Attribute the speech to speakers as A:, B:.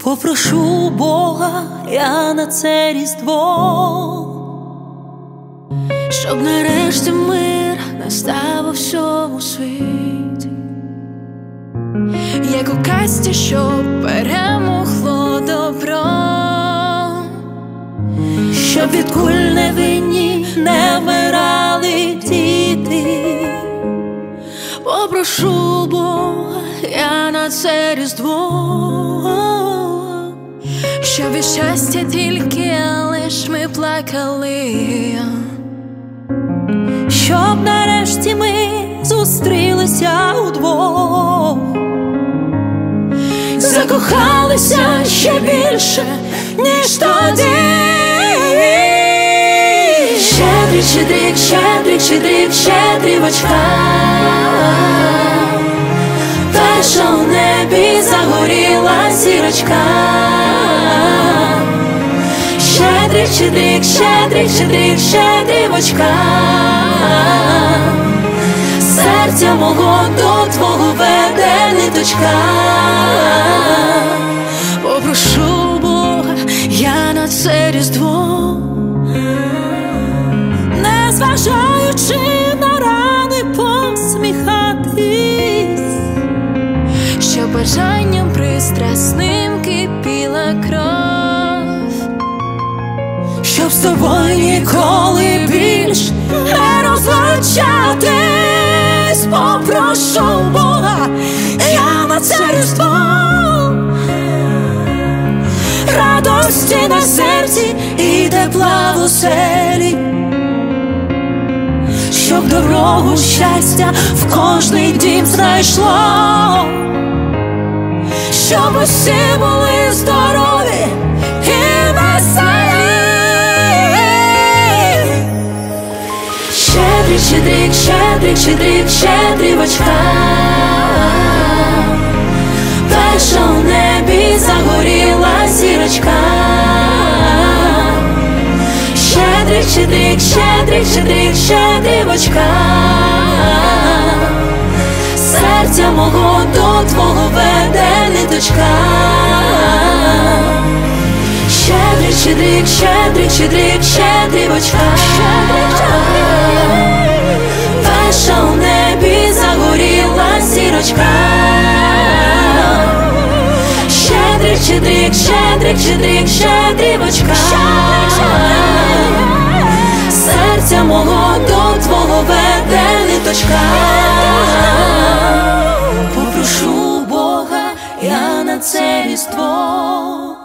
A: Попрошу Бога я на це Різдво, щоб нарешті мир настав у всьому світі,
B: як у казці, щоб перемогло добро,
A: щоб від куль невинні не вмирали діти. Попрошу Бога я на це Різдво,
B: щоб від щастя тільки лиш ми плакали,
A: щоб нарешті ми зустрілися удвох, закохалися ще більше, ніж тоді. Щедрик, щедрик, щедрик, щедрик, щедрівочка, та що в небі загоріла зірочка. Щедрик, щедрик, щедрик, щедрик, щедрівочка, серця мого до твого веде ниточка. Попрошу Бога я на це Різдво, незважаючи на рани, посміхатись,
B: щоб бажанням пристрасним кипіла кров,
A: щоб з тобою ніколи більш не розлучатись. Попрошу Бога я на це Різдво, радості на серці і тепла в оселі, щоб дорогу щастя в кожний дім знайшло, щоб усі були здорові і веселі. Щедрик, щедрик, щедрик, щедрик, щедрівочка, та що в небі загоріла зірочка. Щедрик, щедрик, щедрик, щедрик, щедрівочка, серця мого до твого веде ниточка. Щедрик, щедрик, щедрик, щедрик, щедрівочка, та що в небі загоріла зірочка. Щедрик, щедрик, щедрик, щедрик, щедрівочка, серця мого до твого веде ниточка. Попрошу Бога я на це Різдво,